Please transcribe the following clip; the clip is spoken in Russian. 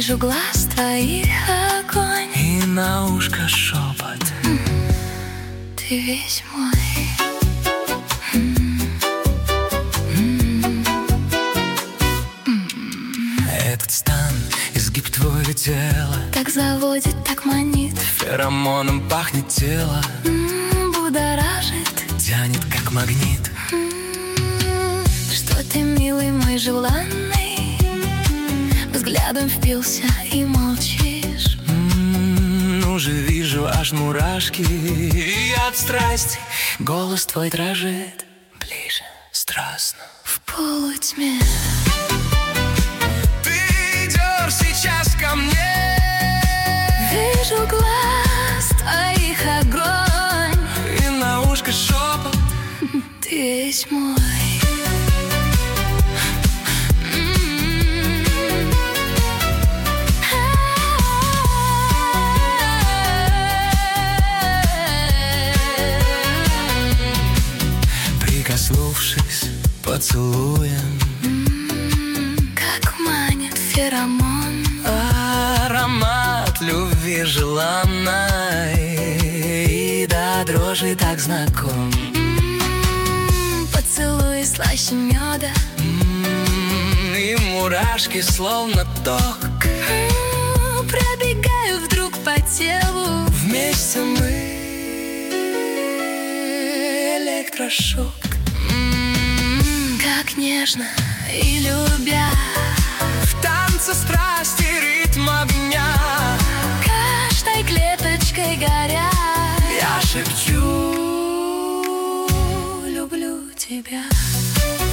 вижу глаз твоих огонь, и на ушко шепот. Ты весь мой. Этот стан, изгиб твоего тела Так заводит, так манит, феромоном пахнет тело, будоражит. тянет как магнит. Что ты, милый мой желанный, взглядом впился и молчишь. Ну же вижу аж мурашки, и от страсти голос твой дрожит. Ближе, страстно, В полутьме ты идешь сейчас ко мне, вижу глаз твоих огонь, и на ушко шепот. ты весь мой. Прикоснувшись поцелуем, Как манит феромон, аромат любви желанной, и до дрожи так знаком. поцелуй слаще меда, И мурашки словно ток. пробегаю вдруг по телу. Вместе мы электрошок. Как нежно и любя, В танце страсти ритм огня, каждой клеточкой горя, я шепчу: люблю тебя.